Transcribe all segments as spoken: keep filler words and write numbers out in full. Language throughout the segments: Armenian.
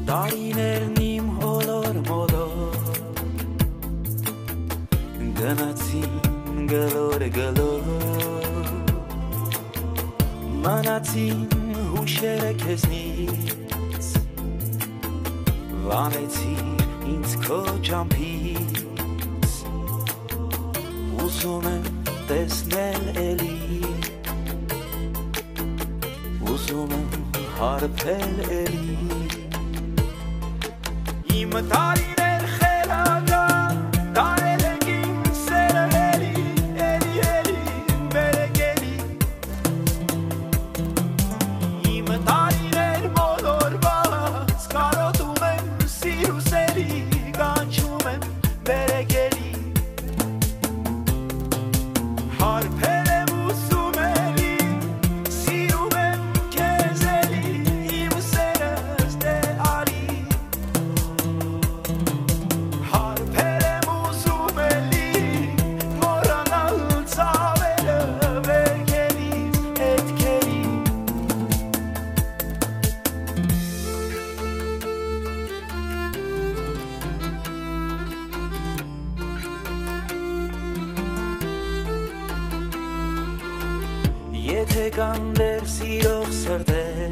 Տարիներն իմ հոլոր մոլոր Գնացին գլոր գլոր Մնացին հուշերը քեզնից Վանեցիր ինձ քո ջամփից Ուզում եմ տեսնել էլի Ուզում եմ հարբել էլի Իմ տարիներ խելագար Տարել եք իմ սերը էլի Էլի էլի բերեկելի Իմ տարիներ մոլորված Կարոտում եմ սիրուս էլի Կանչում եմ բերեկելի Հարբել եմ ուզում էլի Սիրում եմ քեզ էլի Իմ սերս դե արի Հարբել եմ ուզում էլի Մոռանալ ծավերը Վերքերից հետքերի Եթե կան դեր սիրող սրտեր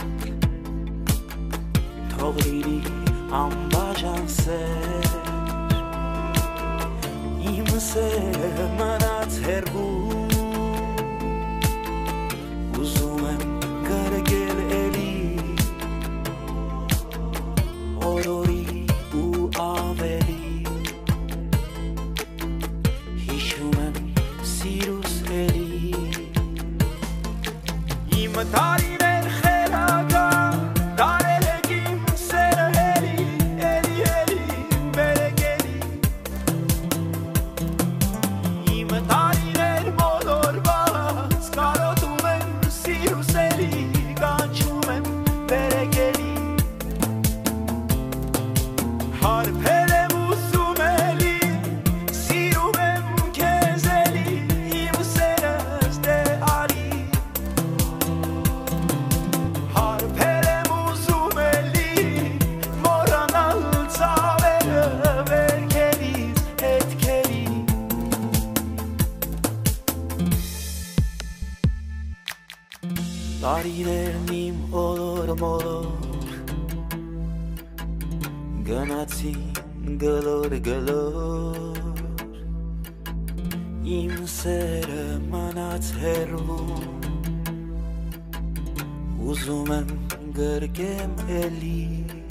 Թող լինի անբաժան սեր Իմ սերը մնաց հեռվում Ուզում եմ գրկել էլի Օրորի ու ավելի Հիշում եմ սիրուս էլի Իմ տարիներ խելագար Տարել եք իմ սերը էլի Էլի էլի բերեկելի Իմ տարիներ մոլորված Կարոտում եմ սիրուս էլի Կանչում եմ բերեկելի Հարբել եմ ուզում էլի Սիրում եմ քեզ էլի Իմ սերս դե արի Հարբել եմ ուզում էլի Մոռանալ ծավերը Վերքերից հետքերի Տարիներն իմ հոլոր մոլոր Գնացին գլոր գլոր Իմ սերը մնաց հեռվում Ուզում եմ գրկեմ էլի